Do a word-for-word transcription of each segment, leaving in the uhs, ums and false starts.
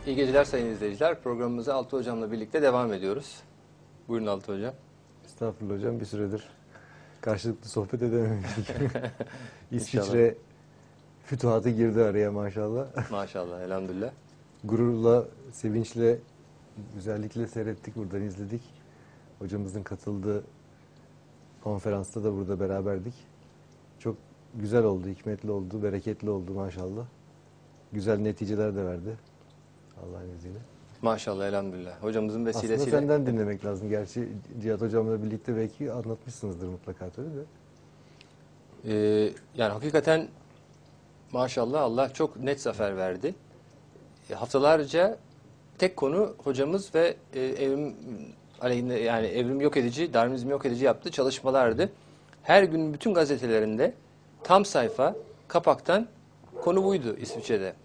İyi geceler sayın izleyiciler. Programımıza Altı Hocam'la birlikte devam ediyoruz. Buyurun Altı Hocam. Estağfurullah hocam, bir süredir karşılıklı sohbet edememiştik. İnşallah. İsviçre fütuhatı girdi araya maşallah. Maşallah, elhamdülillah. Gururla, sevinçle, güzellikle seyrettik, buradan izledik. Hocamızın katıldığı konferansta da burada beraberdik. Çok güzel oldu, hikmetli oldu, bereketli oldu maşallah. Güzel neticeler de verdi Allah'ın izniyle. Maşallah, elhamdülillah. Hocamızın vesilesiyle. Aslında senden dinlemek lazım. Gerçi Cihat hocamla birlikte belki anlatmışsınızdır mutlaka tabii de. Ee, yani hakikaten maşallah Allah çok net zafer verdi. E, haftalarca tek konu hocamız ve e, evrim aleyhinde, yani evrim yok edici, Darwinizm yok edici yaptığı çalışmalardı. Her gün bütün gazetelerinde tam sayfa kapaktan konu buydu İsviçre'de.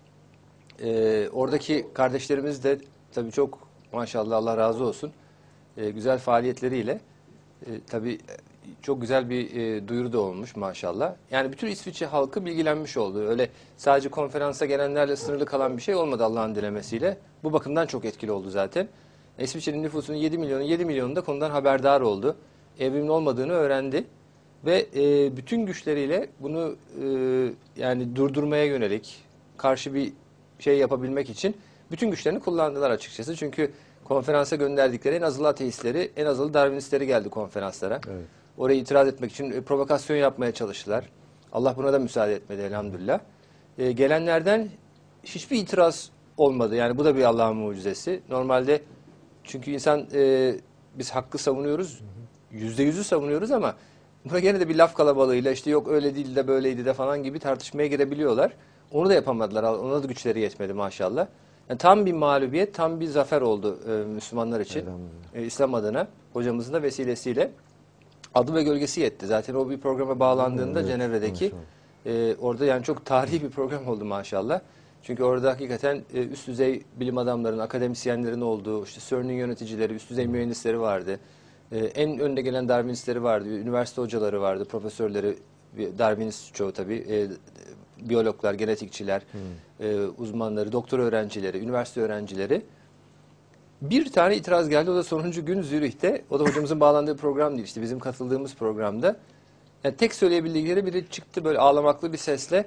Ee, oradaki kardeşlerimiz de tabii çok maşallah Allah razı olsun e, güzel faaliyetleriyle e, tabii çok güzel bir e, duyuru da olmuş maşallah. Yani bütün İsviçre halkı bilgilenmiş oldu. Öyle sadece konferansa gelenlerle sınırlı kalan bir şey olmadı Allah'ın dilemesiyle. Bu bakımdan çok etkili oldu zaten. İsviçre'nin nüfusunun yedi milyonu, yedi milyonu da konudan haberdar oldu. Evrimin olmadığını öğrendi. Ve e, bütün güçleriyle bunu e, yani durdurmaya yönelik karşı bir şey yapabilmek için bütün güçlerini kullandılar açıkçası. Çünkü konferansa gönderdikleri en azılı ateistleri, en azılı Darwinistleri geldi konferanslara. Evet. Oraya itiraz etmek için e, provokasyon yapmaya çalıştılar. Allah buna da müsaade etmedi elhamdülillah. E, gelenlerden hiçbir itiraz olmadı. Yani bu da bir Allah'ın mucizesi. Normalde çünkü insan e, biz hakkı savunuyoruz, yüzde yüzü savunuyoruz ama buna gene de bir laf kalabalığıyla işte yok öyle değil de böyleydi de falan gibi tartışmaya girebiliyorlar. Onu da yapamadılar. Ona da güçleri yetmedi maşallah. Yani tam bir mağlubiyet, tam bir zafer oldu e, Müslümanlar için. E, İslam adına hocamızın da vesilesiyle adı ve gölgesi yetti. Zaten o bir programa bağlandığında Evet, Cenevre'deki e, orada yani çok tarihi bir program oldu maşallah. Çünkü orada hakikaten e, üst düzey bilim adamlarının, akademisyenlerin olduğu, işte CERN'ün yöneticileri, üst düzey mühendisleri vardı. E, en önde gelen Darwinistleri vardı, üniversite hocaları vardı, profesörleri, Darwinist çoğu tabii, e, biyologlar, genetikçiler, hmm. e, uzmanları, doktor öğrencileri, üniversite öğrencileri. Bir tane itiraz geldi, o da sonuncu gün Zürih'te. O da hocamızın bağlandığı program değil, işte bizim katıldığımız programda. Yani tek söyleyebildikleri biri çıktı böyle ağlamaklı bir sesle.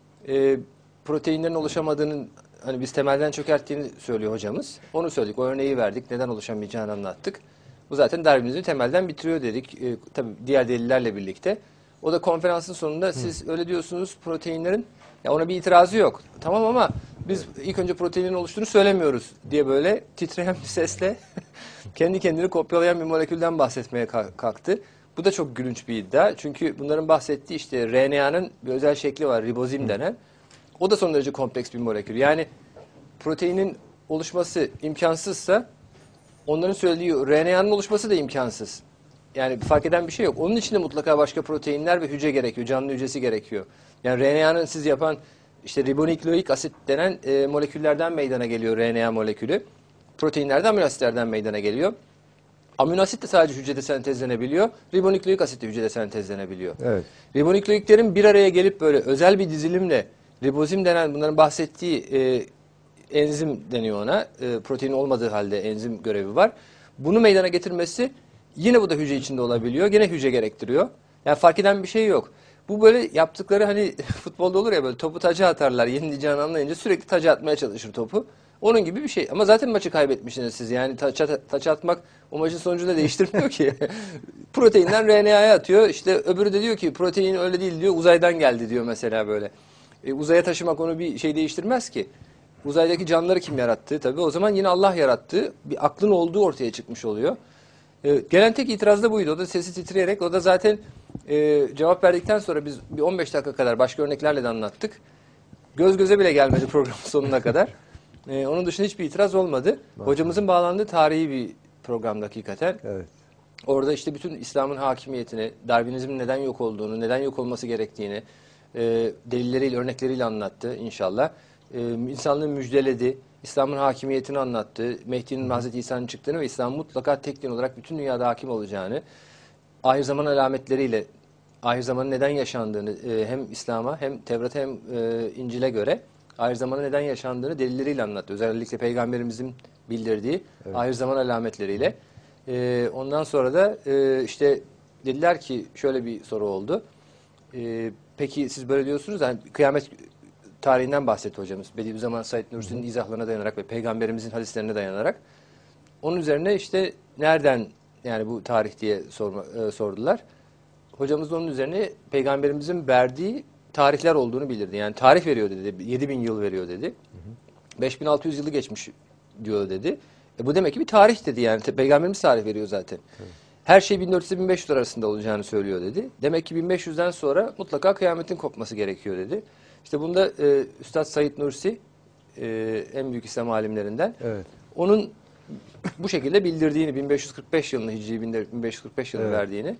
E, proteinlerin oluşamadığının, hani biz temelden çökerttiğini söylüyor hocamız. Onu söyledik, o örneği verdik, neden oluşamayacağını anlattık. Bu zaten Darwinizmi temelden bitiriyor dedik, e, tabii diğer delillerle birlikte. O da konferansın sonunda siz Hı. öyle diyorsunuz proteinlerin, ya ona bir itirazı yok. Tamam ama biz evet. ilk önce proteinlerin oluştuğunu söylemiyoruz diye böyle titreyen bir sesle kendi kendini kopyalayan bir molekülden bahsetmeye kalktı. Bu da çok gülünç bir iddia. Çünkü bunların bahsettiği işte R N A'nın bir özel şekli var, ribozim Hı. denen. O da son derece kompleks bir molekül. Yani proteinin oluşması imkansızsa onların söylediği R N A'nın oluşması da imkansız. Yani fark eden bir şey yok. Onun için de mutlaka başka proteinler ve hücre gerekiyor. Canlı hücresi gerekiyor. Yani R N A'nın siz yapan işte ribonükleik asit denen e, moleküllerden meydana geliyor R N A molekülü. Proteinler de amino asitlerden meydana geliyor. Amino asit de sadece hücrede sentezlenebiliyor. Ribonükleik asit de hücrede sentezlenebiliyor. Evet. Ribonükleiklerin bir araya gelip böyle özel bir dizilimle ribozim denen bunların bahsettiği e, enzim deniyor ona. E, protein olmadığı halde enzim görevi var. Bunu meydana getirmesi yine bu da hücre içinde olabiliyor. Gene hücre gerektiriyor. Yani fark eden bir şey yok. Bu böyle yaptıkları hani futbolda olur ya böyle topu taca atarlar. Yenileceğini anlayınca sürekli taca atmaya çalışır topu. Onun gibi bir şey. Ama zaten maçı kaybetmişsiniz siz. Yani taça, taça atmak o maçın sonucunu değiştirmiyor ki. Proteinden R N A'ya atıyor. İşte öbürü de diyor ki protein öyle değil diyor. Uzaydan geldi diyor mesela böyle. E, uzaya taşımak onu bir şey değiştirmez ki. Uzaydaki canlıları kim yarattı? Tabii o zaman yine Allah yarattı. Bir aklın olduğu ortaya çıkmış oluyor. Ee, gelen tek itiraz da buydu. O da sesi titreyerek, o da zaten e, cevap verdikten sonra biz bir on beş dakika kadar başka örneklerle de anlattık. Göz göze bile gelmedi programın sonuna kadar. Ee, onun dışında hiçbir itiraz olmadı. Hocamızın bağlandığı tarihi bir programda hakikaten. Evet. Orada işte bütün İslam'ın hakimiyetini, Darwinizmin neden yok olduğunu, neden yok olması gerektiğini e, delilleriyle, örnekleriyle anlattı inşallah. E, insanlığı müjdeledi. İslam'ın hakimiyetini anlattı. Mehdi'nin Hazreti İsa'nın çıktığını ve İslam'ın mutlaka tek din olarak bütün dünyada hakim olacağını, ahir zaman alametleriyle ahir zamanın neden yaşandığını e, hem İslam'a hem Tevrat'a hem e, İncil'e göre ahir zamanda neden yaşandığını delilleriyle anlattı. Özellikle Peygamberimizin bildirdiği Evet. ahir zaman alametleriyle. E, ondan sonra da e, işte dediler ki şöyle bir soru oldu. E, peki siz böyle diyorsunuz, yani kıyamet tarihinden bahsetti hocamız. Bediüzzaman Said Nursi'nin izahlarına dayanarak ve Peygamberimizin hadislerine dayanarak. Onun üzerine işte nereden yani bu tarih diye sorma, e, sordular. Hocamız da onun üzerine Peygamberimizin verdiği tarihler olduğunu bildirdi. Yani tarih veriyor dedi. yedi bin yıl veriyor dedi. Hı hı. beş bin altı yüz yılı geçmiş diyor dedi. E bu demek ki bir tarih dedi yani. Peygamberimiz tarih veriyor zaten. Evet. Her şey bin dört yüz ile bin beş yüz arasında olacağını söylüyor dedi. Demek ki bin beş yüzden sonra mutlaka kıyametin kopması gerekiyor dedi. İşte bunda e, Üstad Said Nursi e, en büyük İslam alimlerinden. Evet. Onun bu şekilde bildirdiğini, bin beş yüz kırk beş yılını, Hicri bin beş yüz kırk beş yılını evet. verdiğini.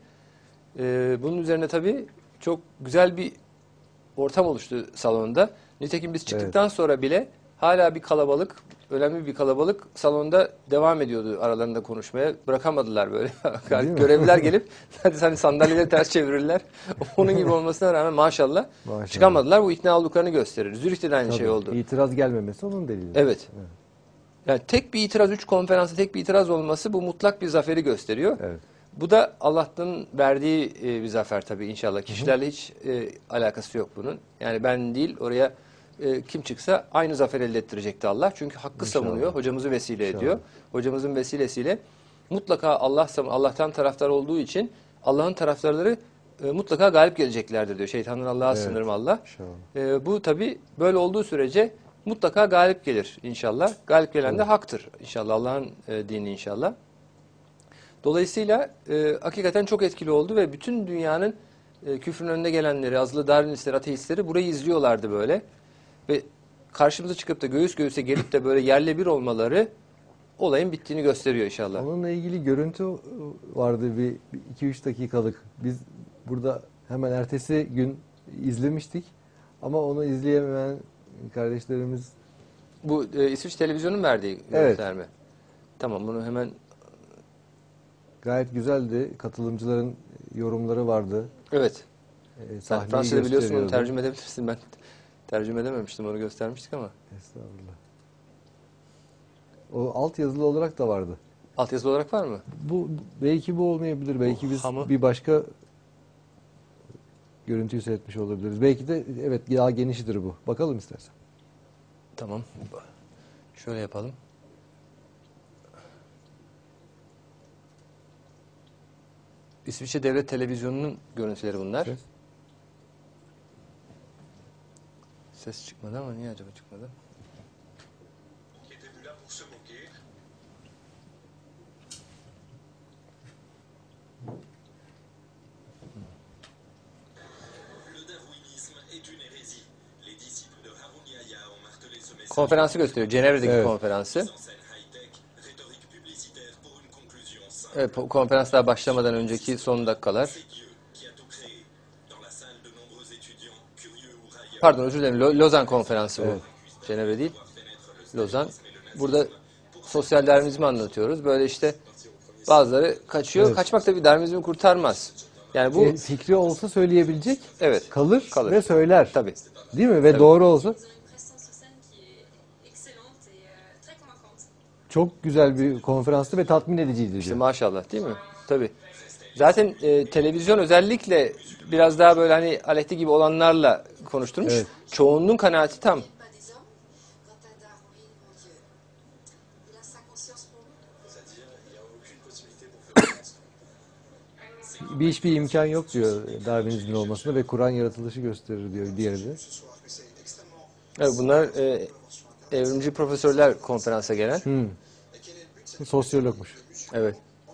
E, bunun üzerine tabii çok güzel bir ortam oluştu salonda. Nitekim biz çıktıktan evet. sonra bile hala bir kalabalık, önemli bir kalabalık salonda devam ediyordu aralarında konuşmaya. Bırakamadılar böyle. Görevliler gelip hani sandalyeleri ters çevirirler. Onun gibi olmasına rağmen maşallah, maşallah çıkamadılar. Bu ikna olduklarını gösterir. Zürih'te de aynı tabii, şey oldu. İtiraz gelmemesi onun delili. Evet. evet. Yani tek bir itiraz, üç konferansta tek bir itiraz olması bu mutlak bir zaferi gösteriyor. Evet. Bu da Allah'tan verdiği e, bir zafer tabii inşallah. Kişilerle hiç e, alakası yok bunun. Yani ben değil, oraya e, kim çıksa aynı zafer elde ettirecekti Allah. Çünkü hakkı inşallah. savunuyor, hocamızı vesile inşallah. ediyor. Hocamızın vesilesiyle mutlaka Allah Allah'tan taraftar olduğu için Allah'ın taraftarları e, mutlaka galip geleceklerdir diyor. Şeytanın Allah'a evet. sınırım Allah. E, bu tabii böyle olduğu sürece mutlaka galip gelir inşallah. Galip gelen de haktır inşallah. Allah'ın e, dini inşallah. Dolayısıyla e, hakikaten çok etkili oldu ve bütün dünyanın e, küfrün önüne gelenleri, azılı Darwinistleri, ateistleri burayı izliyorlardı böyle. Ve karşımıza çıkıp da göğüs göğüse gelip de böyle yerle bir olmaları olayın bittiğini gösteriyor inşallah. Onunla ilgili görüntü vardı bir iki üç dakikalık. Biz burada hemen ertesi gün izlemiştik ama onu izleyemeyen kardeşlerimiz... Bu e, İsviçre televizyonun verdiği görüntüler mi? Tamam, bunu hemen... Gayet güzeldi. Katılımcıların yorumları vardı. Evet. Ee, Sen Fransızca biliyorsun, onu tercüme edebilirsin. Ben tercüme edememiştim, onu göstermiştik ama. Estağfurullah. O alt yazılı olarak da vardı. Alt yazılı olarak var mı? Bu belki bu olmayabilir. Belki bu, biz hamı. bir başka görüntüyü seyretmiş olabiliriz. Belki de evet daha genişidir bu. Bakalım istersen. Tamam. Şöyle yapalım. İsviçre Devlet Televizyonu'nun görüntüleri bunlar. Ses. Ses çıkmadı ama niye acaba çıkmadı? Konferansı gösteriyor. Cenevre'deki evet. konferansı. Evet, konferans daha başlamadan önceki son dakikalar. Pardon, özür dilerim. Lozan konferansı bu. Evet. Cenevre değil. Lozan. Burada sosyal Darwinizmi anlatıyoruz. Böyle işte bazıları kaçıyor. Evet. Kaçmak tabii Darwinizmi kurtarmaz. Yani bu fikri olsa söyleyebilecek. Evet. Kalır, kalır ve söyler. Tabii. Değil mi? Ve tabii. doğru olsa. Çok güzel bir konferanstı ve tatmin ediciydi. İşte maşallah, değil mi? Tabii. Zaten e, televizyon özellikle biraz daha böyle hani Aleyhti gibi olanlarla konuşturmuş. Evet. Çoğunluğun kanaati tam. Bir hiçbir imkan yok diyor Darwinizmin olmasına ve Kur'an yaratılışı gösterir diyor diğeri de. Evet, bunlar e, evrimci profesörler konferansa gelen. Hmm. Sosyologmuş. Evet.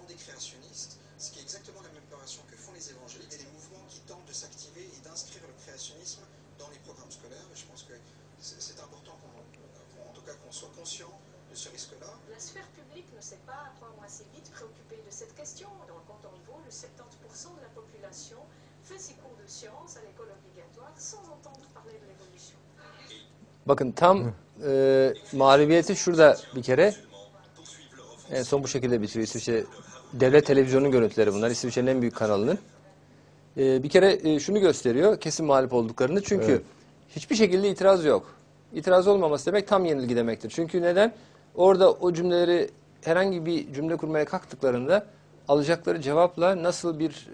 Bakın tam e, mağlubiyeti şurada bir kere. En son bu şekilde bitiriyor. İsviçre Devlet Televizyonu'nun görüntüleri bunlar. İsviçre'nin en büyük kanalının. Ee, bir kere e, şunu gösteriyor. Kesin mağlup olduklarını. Çünkü evet. hiçbir şekilde itiraz yok. itiraz olmaması demek tam yenilgi demektir. Çünkü neden? Orada o cümleleri herhangi bir cümle kurmaya kalktıklarında alacakları cevapla nasıl bir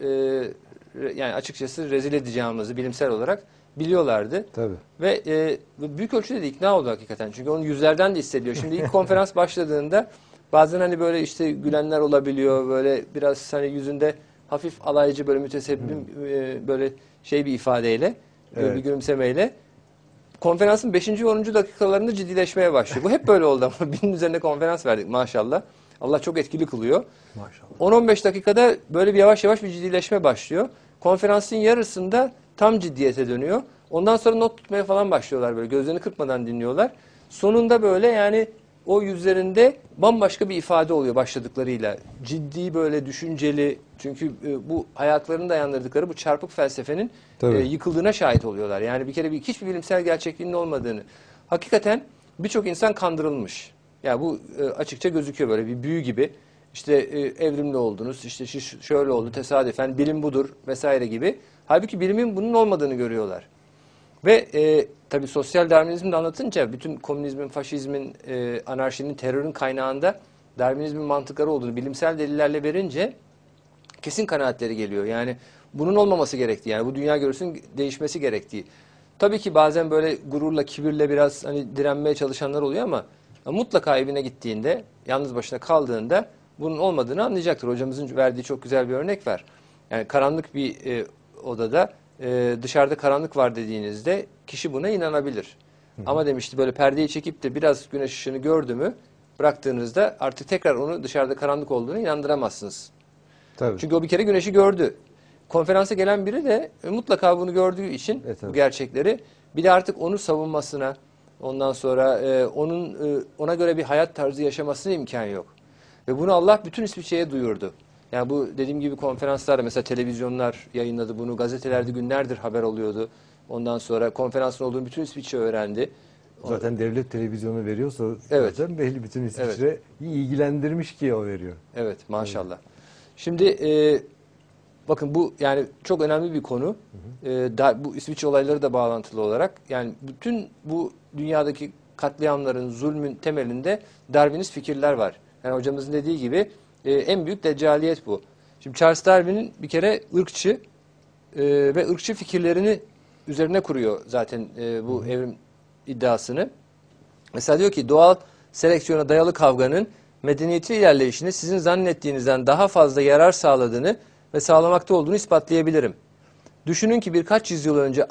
e, yani açıkçası rezil edeceğimizi bilimsel olarak biliyorlardı. Tabii. Ve e, büyük ölçüde de ikna oldu hakikaten. Çünkü onu yüzlerden de hissediyor. Şimdi ilk konferans başladığında bazen hani böyle işte gülenler olabiliyor. Böyle biraz hani yüzünde hafif alaycı böyle mütesebbim e, böyle şey bir ifadeyle, Evet. bir gülümsemeyle. Konferansın beşinci ve onuncu dakikalarında ciddileşmeye başlıyor. Bu hep böyle oldu ama binin üzerinde konferans verdik maşallah. Allah çok etkili kılıyor. Maşallah. on on beş dakikada böyle bir yavaş yavaş bir ciddileşme başlıyor. Konferansın yarısında tam ciddiyete dönüyor. Ondan sonra not tutmaya falan başlıyorlar böyle. Gözlerini kırpmadan dinliyorlar. Sonunda böyle yani o yüzlerinde bambaşka bir ifade oluyor başladıklarıyla. Ciddi böyle düşünceli, çünkü e, bu hayatlarını dayandırdıkları bu çarpık felsefenin e, yıkıldığına şahit oluyorlar. Yani bir kere bir, hiçbir bilimsel gerçekliğinin olmadığını. Hakikaten birçok insan kandırılmış. Yani bu e, açıkça gözüküyor böyle bir büyü gibi. İşte e, evrimli oldunuz, işte şiş- şöyle oldu tesadüfen, bilim budur vesaire gibi. Halbuki bilimin bunun olmadığını görüyorlar. Ve e, tabii sosyal Darwinizmi de anlatınca bütün komünizmin, faşizmin, e, anarşinin, terörün kaynağında Darwinizmin mantıkları olduğunu bilimsel delillerle verince kesin kanaatleri geliyor. Yani bunun olmaması gerektiği, yani bu dünya görüşünün değişmesi gerektiği. Tabii ki bazen böyle gururla, kibirle biraz hani direnmeye çalışanlar oluyor ama mutlaka evine gittiğinde, yalnız başına kaldığında bunun olmadığını anlayacaktır. Hocamızın verdiği çok güzel bir örnek var. Yani karanlık bir e, odada e, dışarıda karanlık var dediğinizde kişi buna inanabilir. Hı hı. Ama demişti böyle perdeyi çekip de biraz güneş ışığını gördü mü bıraktığınızda artık tekrar onu dışarıda karanlık olduğunu inandıramazsınız. Tabii. Çünkü o bir kere güneşi gördü. Konferansa gelen biri de e, mutlaka bunu gördüğü için Evet, bu gerçekleri bir de artık onu savunmasına, ondan sonra e, onun e, ona göre bir hayat tarzı yaşamasına imkan yok. Ve bunu Allah bütün İsviçre'ye duyurdu. Yani bu dediğim gibi konferanslarda mesela televizyonlar yayınladı bunu, gazetelerde günlerdir haber oluyordu. Ondan sonra konferansın olduğunu bütün İsviçre öğrendi. Zaten devlet televizyonu veriyorsa Evet. zaten belli bütün İsviçre evet. ilgilendirmiş ki o veriyor. Evet maşallah. Şimdi e, bakın bu yani çok önemli bir konu. Hı hı. E, da, bu İsviçre olayları da bağlantılı olarak yani bütün bu dünyadaki katliamların, zulmün temelinde Darwinist fikirler var. Yani hocamızın dediği gibi e, en büyük deccaliyet bu. Şimdi Charles Darwin'in bir kere ırkçı e, ve ırkçı fikirlerini üzerine kuruyor zaten e, bu hı hı. evrim iddiasını. Mesela diyor ki doğal seleksiyona dayalı kavganın medeniyetin ilerleyişini sizin zannettiğinizden daha fazla yarar sağladığını ve sağlamakta olduğunu ispatlayabilirim. Düşünün ki birkaç yüzyıl önce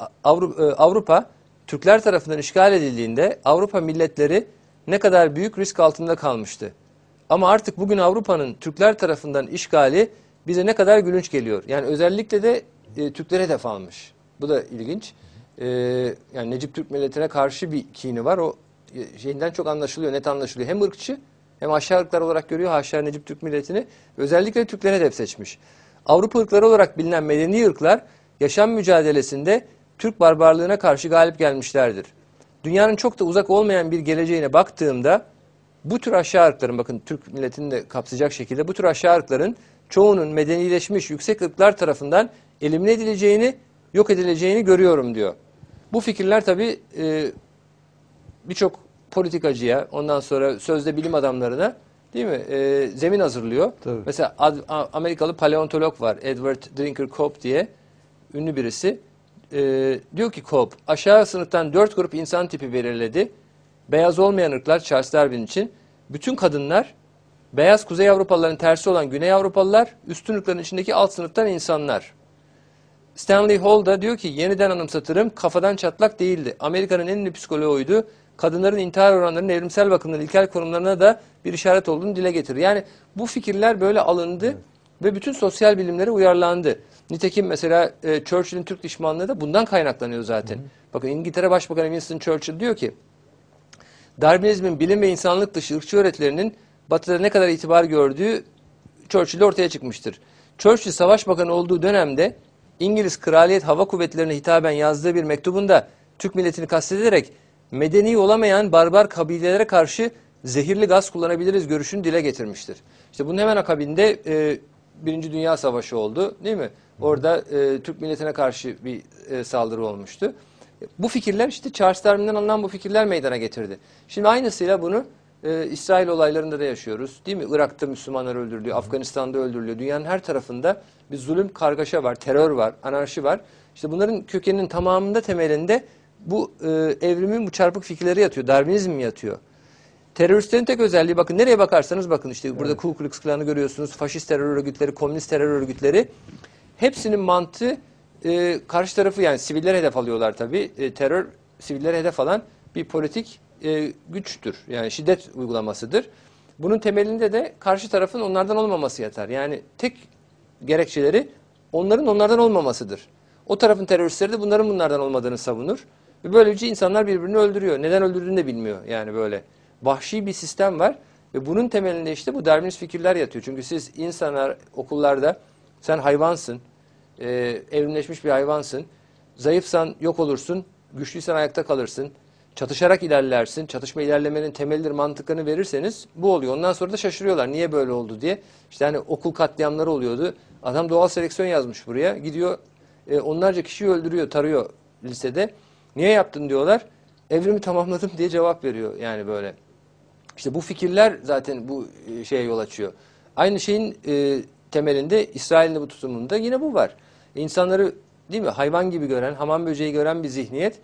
Avrupa Türkler tarafından işgal edildiğinde Avrupa milletleri ne kadar büyük risk altında kalmıştı. Ama artık bugün Avrupa'nın Türkler tarafından işgali bize ne kadar gülünç geliyor. Yani özellikle de e, Türklere hedef almış. Bu da ilginç. E, yani Necip Türk milletine karşı bir kini var. O e, şeyinden çok anlaşılıyor, net anlaşılıyor. Hem ırkçı hem aşağı ırklar olarak görüyor haşa Necip Türk milletini. Özellikle Türklere hedef seçmiş. Avrupa ırkları olarak bilinen medeni ırklar yaşam mücadelesinde Türk barbarlığına karşı galip gelmişlerdir. Dünyanın çok da uzak olmayan bir geleceğine baktığımda bu tür aşağı ırkların, bakın Türk milletini de kapsayacak şekilde bu tür aşağı ırkların çoğunun medenileşmiş yüksek ırklar tarafından elimine edileceğini, yok edileceğini görüyorum diyor. Bu fikirler tabii e, birçok politikacıya, ondan sonra sözde bilim adamlarına değil mi e, zemin hazırlıyor. Tabii. Mesela ad, a, Amerikalı paleontolog var Edward Drinker Cope diye ünlü birisi. E, diyor ki Cope aşağı sınıftan dört grup insan tipi belirledi. Beyaz olmayan ırklar Charles Darwin için. Bütün kadınlar, beyaz Kuzey Avrupalıların tersi olan Güney Avrupalılar, üstün ırkların içindeki alt sınıftan insanlar. Stanley Hall da diyor ki yeniden anımsatırım kafadan çatlak değildi. Amerika'nın en ünlü psikoloğuydu. Kadınların intihar oranlarının evrimsel bakımdan ilkel konumlarına da bir işaret olduğunu dile getirir. Yani bu fikirler böyle alındı evet. ve bütün sosyal bilimlere uyarlandı. Nitekim mesela e, Churchill'in Türk düşmanlığı da bundan kaynaklanıyor zaten. Hı hı. Bakın İngiltere Başbakanı Winston Churchill diyor ki Darwinizmin bilim ve insanlık dışı ırkçı öğretilerinin Batı'da ne kadar itibar gördüğü Churchill'de ortaya çıkmıştır. Churchill savaş bakanı olduğu dönemde İngiliz Kraliyet Hava Kuvvetleri'ne hitaben yazdığı bir mektubunda Türk milletini kastederek medeni olamayan barbar kabilelere karşı zehirli gaz kullanabiliriz görüşünü dile getirmiştir. İşte bunun hemen akabinde e, Birinci Dünya Savaşı oldu değil mi? Orada e, Türk milletine karşı bir e, saldırı olmuştu. Bu fikirler işte Charles Darwin'den alınan bu fikirler meydana getirdi. Şimdi aynısıyla bunu e, İsrail olaylarında da yaşıyoruz. Değil mi? Irak'ta Müslümanlar öldürülüyor, Afganistan'da öldürülüyor. Dünyanın her tarafında bir zulüm, kargaşa var, terör var, anarşi var. İşte bunların kökeninin tamamında temelinde bu e, evrimin bu çarpık fikirleri yatıyor. Darwinizm yatıyor. Teröristlerin tek özelliği bakın nereye bakarsanız bakın işte burada Ku Klux Klan'ı görüyorsunuz. Faşist terör örgütleri, komünist terör örgütleri. Hepsinin mantığı e, karşı tarafı yani siviller hedef alıyorlar tabii. E, terör siviller hedef alan bir politik e, güçtür. Yani şiddet uygulamasıdır. Bunun temelinde de karşı tarafın onlardan olmaması yatar. Yani tek gerekçeleri onların onlardan olmamasıdır. O tarafın teröristleri de bunların bunlardan olmadığını savunur. Ve böylece insanlar birbirini öldürüyor. Neden öldürdüğünü de bilmiyor yani böyle. Vahşi bir sistem var ve bunun temelinde işte bu Darwinist fikirler yatıyor. Çünkü siz insanlar okullarda sen hayvansın, e, evrimleşmiş bir hayvansın, zayıfsan yok olursun, güçlüysen ayakta kalırsın, çatışarak ilerlersin, çatışma ilerlemenin temelidir mantıklarını verirseniz bu oluyor. Ondan sonra da şaşırıyorlar niye böyle oldu diye. İşte hani okul katliamları oluyordu. Adam doğal seleksiyon yazmış buraya. Gidiyor e, onlarca kişiyi öldürüyor, tarıyor lisede. Niye yaptın diyorlar. Evrimi tamamladım diye cevap veriyor yani böyle. İşte bu fikirler zaten bu e, şeye yol açıyor. Aynı şeyin e, temelinde İsrail'in bu tutumunda yine bu var. İnsanları değil mi hayvan gibi gören, hamam böceği gören bir zihniyet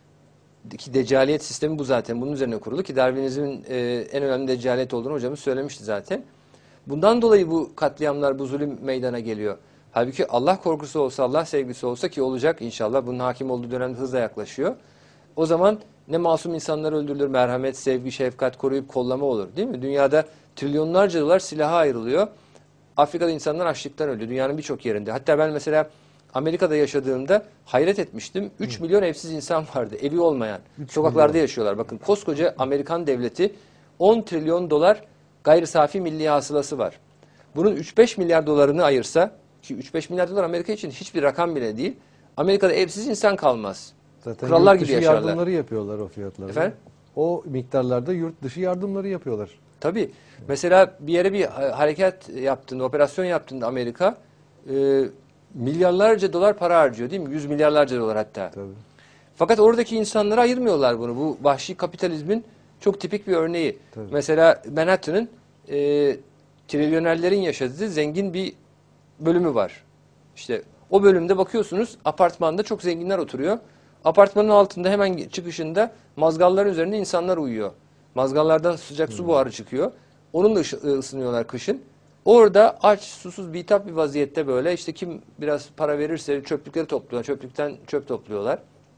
ki deccaliyet sistemi bu zaten. Bunun üzerine kurulu ki Darwinizmin e, en önemli deccaliyet olduğunu hocamız söylemişti zaten. Bundan dolayı bu katliamlar, bu zulüm meydana geliyor. Halbuki Allah korkusu olsa, Allah sevgisi olsa ki olacak inşallah. Bunun hakim olduğu dönem hızla yaklaşıyor. O zaman ne masum insanlar öldürülür, merhamet, sevgi, şefkat, koruyup kollama olur değil mi? Dünyada trilyonlarca dolar silaha ayrılıyor. Afrika'da insanlar açlıktan ölüyor. Dünyanın birçok yerinde. Hatta ben mesela Amerika'da yaşadığımda hayret etmiştim. üç milyon evsiz insan vardı. Evi olmayan. Sokaklarda milyon yaşıyorlar. Bakın koskoca Amerikan devleti on trilyon dolar gayri safi milli hasılası var. Bunun üç beş milyar dolarını ayırsa ki üç beş milyar dolar Amerika için hiçbir rakam bile değil. Amerika'da evsiz insan kalmaz. Zaten Krallar yurt dışı gibi yaşarlar. yardımları yapıyorlar o fiyatlarda. Efendim? O miktarlarda yurt dışı yardımları yapıyorlar. Tabii. Mesela bir yere bir hareket yaptığında, operasyon yaptığında Amerika e, milyarlarca dolar para harcıyor değil mi? Yüz milyarlarca dolar hatta. Tabii. Fakat oradaki insanlara ayırmıyorlar bunu. Bu vahşi kapitalizmin çok tipik bir örneği. Tabii. Mesela Manhattan'ın e, trilyonerlerin yaşadığı zengin bir bölümü var. İşte o bölümde bakıyorsunuz apartmanda çok zenginler oturuyor. Apartmanın altında hemen çıkışında mazgalların üzerinde insanlar uyuyor. Mazgallardan sıcak su buharı çıkıyor. Onunla ısınıyorlar kışın. Orada aç, susuz, bitap bir vaziyette böyle işte kim biraz para verirse çöplükleri topluyorlar. Çöplükten çöp topluyorlar.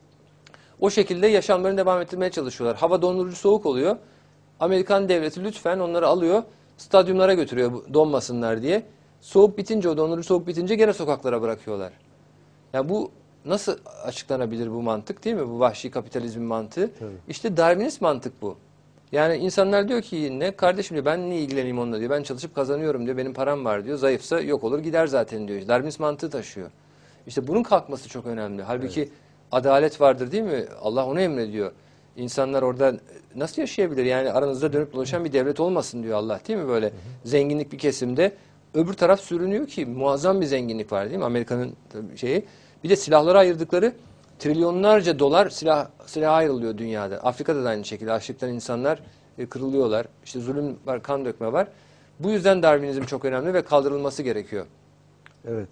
O şekilde yaşamlarını devam ettirmeye çalışıyorlar. Hava dondurucu soğuk oluyor. Amerikan devleti lütfen onları alıyor, stadyumlara götürüyor donmasınlar diye. Soğuk bitince, o dondurucu soğuk bitince gene sokaklara bırakıyorlar. Yani bu nasıl açıklanabilir bu mantık değil mi? Bu vahşi kapitalizmin mantığı. Tabii. İşte Darwinist mantık bu. Yani insanlar diyor ki ne kardeşim diyor ben niye ilgileneyim onunla diyor. Ben çalışıp kazanıyorum diyor. Benim param var diyor. Zayıfsa yok olur gider zaten diyor. Darwinist mantığı taşıyor. İşte bunun kalkması çok önemli. Halbuki evet. Adalet vardır değil mi? Allah onu emrediyor. İnsanlar orada nasıl yaşayabilir? Yani aranızda dönüp dolaşan bir devlet olmasın diyor Allah değil mi böyle? Hı hı. Zenginlik bir kesimde. Öbür taraf sürünüyor ki muazzam bir zenginlik var değil mi? Amerika'nın şeyi. Bir de silahlara ayırdıkları trilyonlarca dolar silah silaha ayrılıyor dünyada. Afrika'da da aynı şekilde açlıktan insanlar e, kırılıyorlar. İşte zulüm var, kan dökme var. Bu yüzden Darwinizm çok önemli ve kaldırılması gerekiyor. Evet.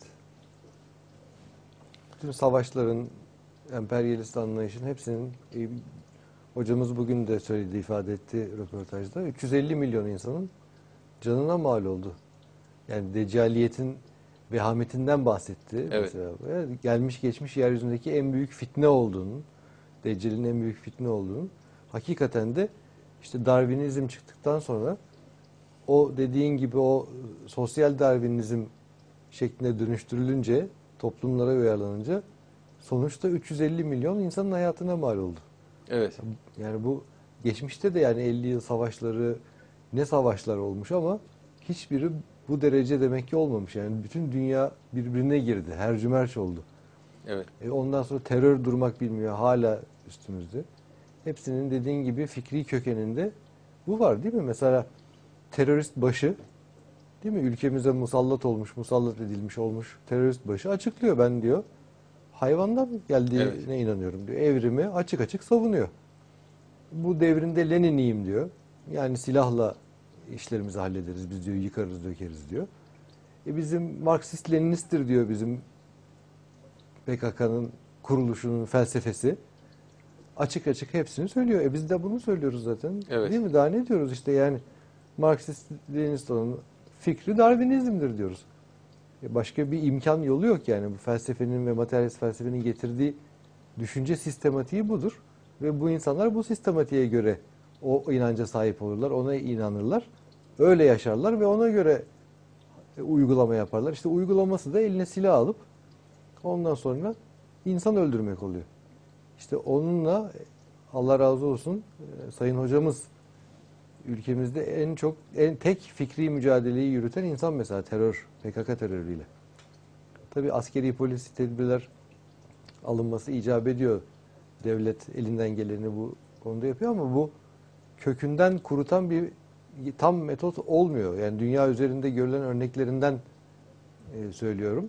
Bütün savaşların, emperyalist anlayışın hepsinin e, hocamız bugün de söyledi, ifade etti röportajda. üç yüz elli milyon insanın canına mal oldu. Yani deccaliyetin vehametinden bahsetti. Evet. Mesela. Gelmiş geçmiş yeryüzündeki en büyük fitne olduğunu, Deccal'in en büyük fitne olduğunu, hakikaten de işte Darwinizm çıktıktan sonra o dediğin gibi o sosyal Darwinizm şekline dönüştürülünce, toplumlara uyarlanınca sonuçta üç yüz elli milyon insanın hayatına mal oldu. Evet. Yani bu geçmişte de yani elli yıl savaşları, ne savaşlar olmuş ama hiçbiri bu derece demek ki olmamış. Yani bütün dünya birbirine girdi. Hercümerç oldu. Evet. E ondan sonra terör durmak bilmiyor. Hala üstümüzde. Hepsinin dediğin gibi fikri kökeninde bu var değil mi? Mesela terörist başı değil mi? Ülkemize musallat olmuş, musallat edilmiş olmuş terörist başı açıklıyor. Ben diyor hayvandan geldiğine Evet. inanıyorum diyor. Evrimi açık açık savunuyor. Bu devrinde Leniniyim diyor. Yani silahla işlerimizi hallederiz biz diyor, yıkarız dökeriz diyor. E bizim Marksist Leninisttir diyor bizim P K K'nın kuruluşunun felsefesi. Açık açık hepsini söylüyor. E biz de bunu söylüyoruz zaten. Evet. Değil mi? Daha ne diyoruz işte yani Marksist Leninist olan fikri Darwinizmdir diyoruz. E başka bir imkan yolu yok yani. Bu felsefenin ve materyalist felsefenin getirdiği düşünce sistematiği budur. Ve bu insanlar bu sistematiğe göre o inanca sahip olurlar, ona inanırlar. Öyle yaşarlar ve ona göre uygulama yaparlar. İşte uygulaması da eline silah alıp ondan sonra insan öldürmek oluyor. İşte onunla Allah razı olsun Sayın Hocamız ülkemizde en çok en tek fikri mücadeleyi yürüten insan mesela terör, P K K terörüyle. Tabii askeri polisi tedbirler alınması icap ediyor. Devlet elinden geleni bu konuda yapıyor ama bu kökünden kurutan bir tam metot olmuyor. Yani dünya üzerinde görülen örneklerinden e, söylüyorum.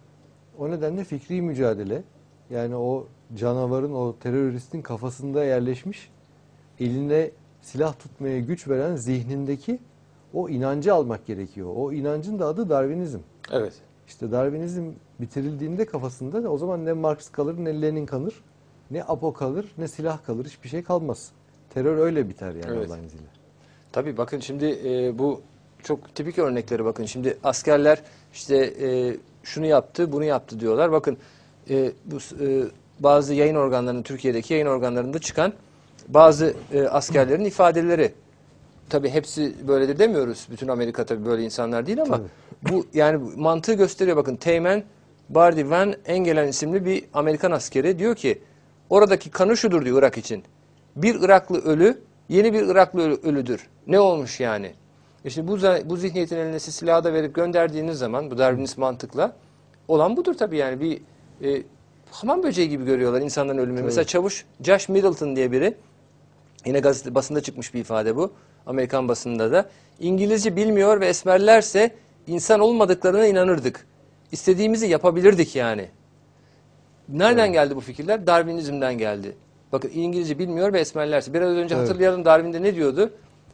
O nedenle fikri mücadele, yani o canavarın, o teröristin kafasında yerleşmiş, eline silah tutmaya güç veren zihnindeki o inancı almak gerekiyor. O inancın da adı Darwinizm. Evet. İşte Darwinizm bitirildiğinde kafasında o zaman ne Marx kalır, ne Lenin kalır, ne Apo kalır, ne silah kalır, hiçbir şey kalmaz. Terör öyle biter yani Evet. Allah'ın izniyle. Tabii bakın şimdi e, bu çok tipik örnekleri bakın. Şimdi askerler işte e, şunu yaptı, bunu yaptı diyorlar. Bakın e, bu e, bazı yayın organlarının, Türkiye'deki yayın organlarında çıkan bazı e, askerlerin ifadeleri. Tabii hepsi böyledir demiyoruz. Bütün Amerika tabii böyle insanlar değil ama Tabii. bu yani mantığı gösteriyor. Bakın Teğmen Bardi Van Engelen isimli bir Amerikan askeri diyor ki oradaki kanı şudur diyor Irak için. Bir Iraklı ölü yeni bir Iraklı ölü, ölüdür. Ne olmuş yani? İşte bu, bu zihniyetin eline siz silahı da verip gönderdiğiniz zaman bu Darwinist mantıkla olan budur tabii yani. Bir e, hamam böceği gibi görüyorlar insanların ölümünü. Tabii. Mesela çavuş Josh Middleton diye biri, yine gazete basında çıkmış bir ifade bu. Amerikan basında da. İngilizce bilmiyor ve esmerlerse insan olmadıklarına inanırdık. İstediğimizi yapabilirdik yani. Nereden Evet. geldi bu fikirler? Darwinizm'den geldi. Bakın İngilizce bilmiyor ve esmerlerse. Biraz önce Evet. hatırlayalım Darwin'de ne diyordu?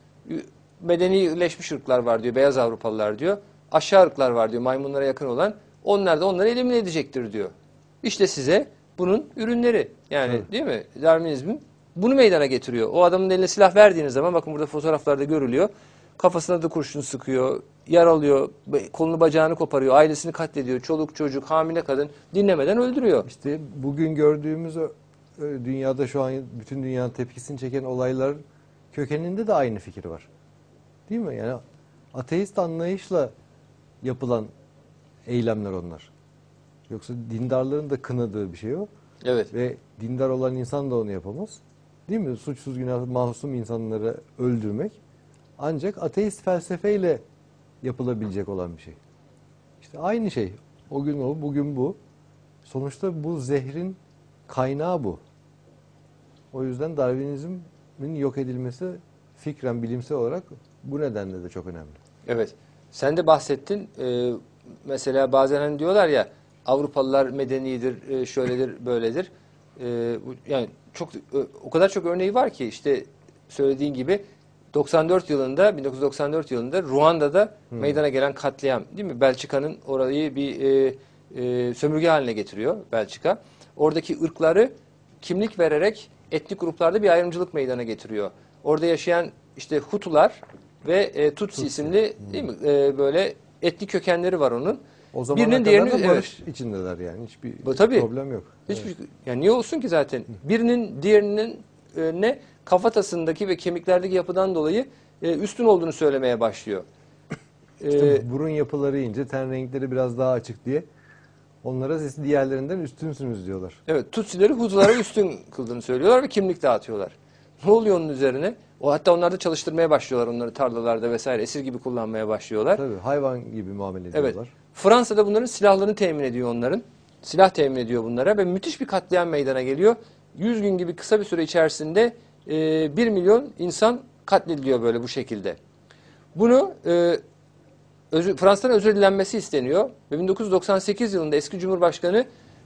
Medenileşmiş ırklar var diyor. Beyaz Avrupalılar diyor. Aşağı ırklar var diyor. Maymunlara yakın olan. Onlar da onları elimine edecektir diyor. İşte size bunun ürünleri. Yani Evet. değil mi? Darwinizm bunu meydana getiriyor. O adamın eline silah verdiğiniz zaman bakın burada fotoğraflarda görülüyor. Kafasına da kurşun sıkıyor, yaralıyor, kolunu bacağını koparıyor, ailesini katlediyor, çoluk çocuk, hamile kadın dinlemeden öldürüyor. İşte bugün gördüğümüz o, e, dünyada şu an bütün dünyanın tepkisini çeken olaylar kökeninde de aynı fikir var. Değil mi? Yani ateist anlayışla yapılan eylemler onlar. Yoksa dindarların da kınadığı bir şey o. Evet. Ve dindar olan insan da onu yapamaz. Değil mi? Suçsuz günah masum insanları öldürmek ancak ateist felsefeyle yapılabilecek olan bir şey. İşte aynı şey. O gün o, bugün bu. Sonuçta bu zehrin kaynağı bu. O yüzden Darwinizmin yok edilmesi fikren, bilimsel olarak bu nedenle de çok önemli. Evet. Sen de bahsettin. Ee, mesela bazen hani diyorlar ya Avrupalılar medenidir, e, şöyledir, böyledir. Ee, bu- yani çok o kadar çok örneği var ki işte söylediğin gibi doksan dört yılında bin dokuz yüz doksan dört yılında Ruanda'da Hmm. meydana gelen katliam değil mi? Belçika'nın orayı bir e, e, sömürge haline getiriyor Belçika. Oradaki ırkları kimlik vererek etnik gruplarda bir ayrımcılık meydana getiriyor. Orada yaşayan işte Hutular ve e, Tutsi, Tutsi. isimli değil mi? E, böyle etnik kökenleri var onun. O zamana Birinin kadar diğerini- da barış içindeler yani. Hiçbir Bu tabii. problem yok. Hiçbir Evet. yani niye olsun ki zaten? Birinin diğerinin e, ne kafatasındaki ve kemiklerdeki yapıdan dolayı e, üstün olduğunu söylemeye başlıyor. İşte E, burun yapıları ince, ten renkleri biraz daha açık diye onlara siz diğerlerinden üstünsünüz diyorlar. evet, Tutsileri Hutulara üstün kıldığını söylüyorlar ve kimlik dağıtıyorlar. Ne oluyor onun üzerine? O hatta onlar da çalıştırmaya başlıyorlar onları tarlalarda vesaire esir gibi kullanmaya başlıyorlar. Tabii hayvan gibi muamele Evet. ediyorlar. Fransa'da bunların silahlarını temin ediyor onların. Silah temin ediyor bunlara ve müthiş bir katliam meydana geliyor. yüz gün gibi kısa bir süre içerisinde e, bir milyon insan katlediliyor böyle bu şekilde. Bunu e, özür, Fransa'dan özür dilenmesi isteniyor ve bin dokuz yüz doksan sekiz yılında eski Cumhurbaşkanı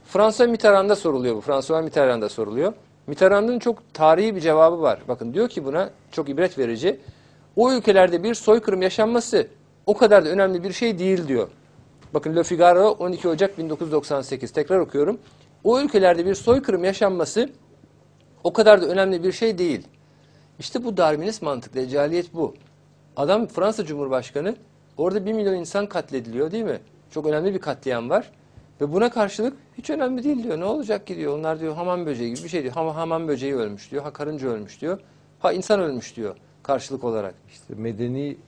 François Mitterrand'a soruluyor bu. François Mitterrand'a soruluyor. Mitterrand'ın çok tarihi bir cevabı var. Bakın diyor ki buna çok ibret verici. O ülkelerde bir soykırım yaşanması o kadar da önemli bir şey değil diyor. Bakın Le Figaro on iki Ocak bin dokuz yüz doksan sekiz. Tekrar okuyorum. O ülkelerde bir soykırım yaşanması o kadar da önemli bir şey değil. İşte bu Darwinist mantık, deccaliyet bu. Adam Fransa Cumhurbaşkanı, orada bir milyon insan katlediliyor değil mi? Çok önemli bir katliam var. Ve buna karşılık hiç önemli değil diyor. Ne olacak ki diyor. Onlar diyor hamam böceği gibi bir şey diyor. Ha hamam böceği ölmüş diyor. Ha karınca ölmüş diyor. Ha insan ölmüş diyor karşılık olarak. İşte medeni